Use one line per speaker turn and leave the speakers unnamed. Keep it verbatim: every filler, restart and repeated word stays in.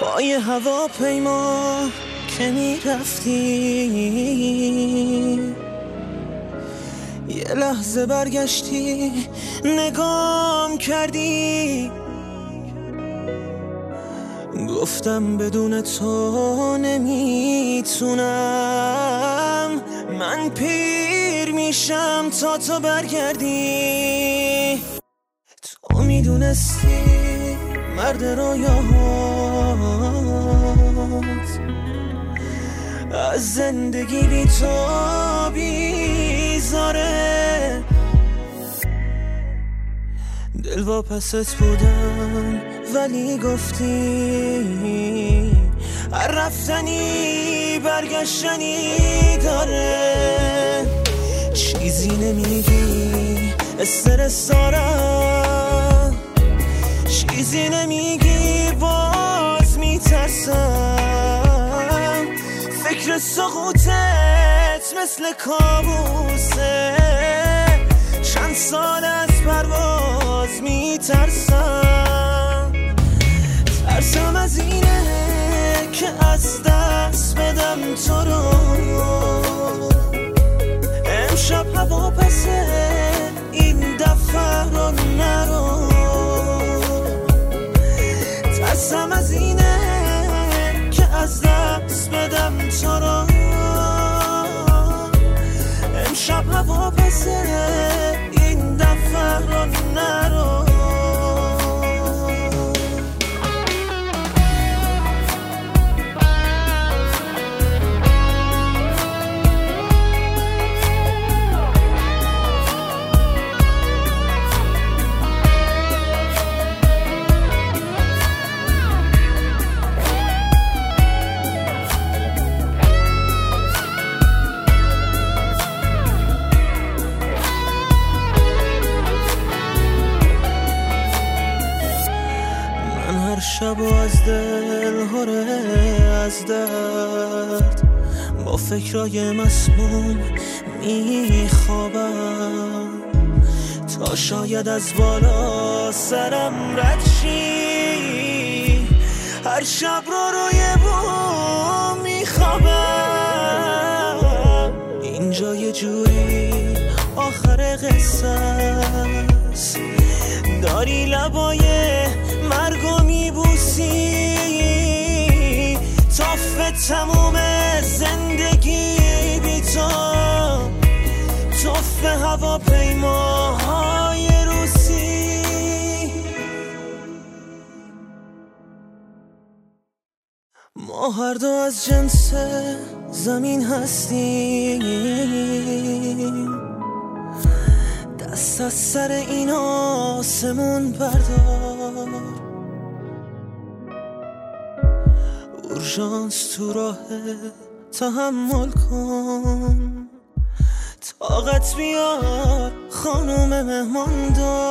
با یه هواپیما که میرفتی، یه لحظه برگشتی نگام کردی، گفتم بدون تو نمیتونم، من پیر میشم تا تو برگردی. تو میدونستی مرد رویاهات از زندگی بی تو بیزاره، دل واپست بودم ولی گفتی هر رفتنی برگشتنی داره. چیزی نمیگی استرس دارم، چیزی نمیگی باز میترسم، فکر سقوطت مثل کابوسه، چند سال از پرواز میترسم. ترسم از اینه که از دست بدم تو رو، امشب هوا پسه این دفعه رو نرو. ترسم از اینه که از دست بدم تو رو، امشب هوا پسه این دفعه رو نرو. شب و از دل هره از درد، با فکرای مسموم میخوابم، تا شاید از بالا سرم رد شی، هر شب رو روی بوم میخوابم. اینجا یه جوری آخر قصه است، داری لبای مرگو میبوسی، تافه تموم زندگی بی تو، تافه هواپیماهای روسی. ما هر دو از جنس زمین هستیم، دست از سر این آسمون بردار، اورژانس تو راه تحمل کن، طاقت بیار خانوم مهمان دار.